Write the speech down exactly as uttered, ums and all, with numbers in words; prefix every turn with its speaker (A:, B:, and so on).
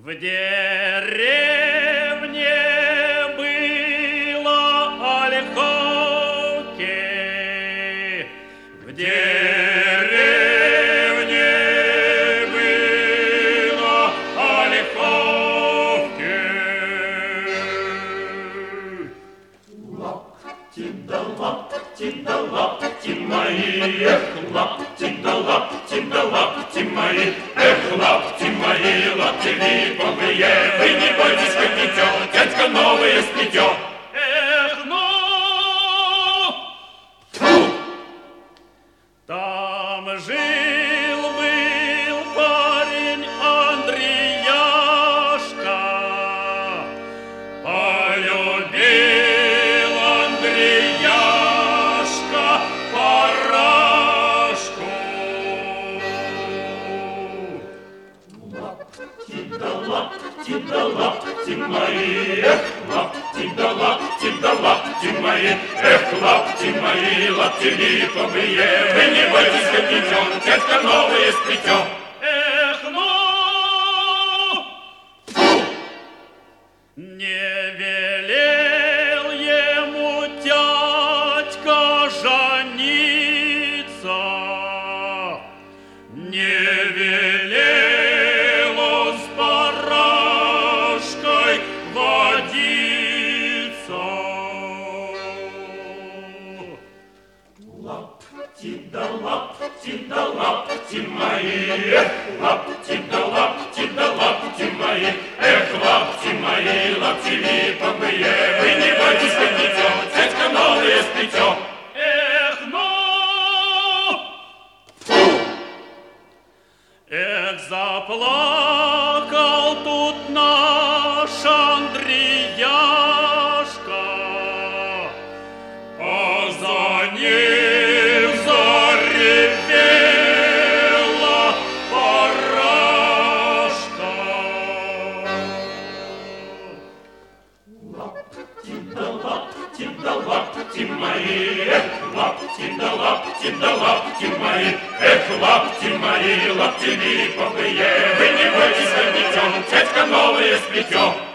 A: В деревне было Ольховки, в деревне было Ольховки. Лапти да лапти да лапти мои, эх, лапти да лапти да лапти мои, эх, лапти мои, лапти липовые, вы не бойтесь, как дитё, дядька новое сплетёт. Эх, ну! Тьфу! Там жил-был парень Андреяшка, полюбил Андреяшка парашку. Лапти да лапти да лапти мои, эх, лапти да лапти да лапти мои, эх, лапти мои, лапти липовые, вы не бойтесь, как дитё, дядька новое сплетёт. Эх, ну! Фу! Не велел ему дядька жениться, не велел он с парашкой водиться. Лапти да лапти да лапти мои, эх, лапти да лапти да лапти мои, эх, лапти мои, лапти липовые, вы не бойтесь, как дитё, дядька новое сплетёт. Эх, ну! Фу! Эх, заплакал тут наш Андреяшка, а за ним заревела парашка. Лапти да лапти да лапти мои, эх, лапти да лапти да лапти мои, эх, лапти мои, лапти липовые, вы не бойтесь, как дитё, дядька новое сплетёт.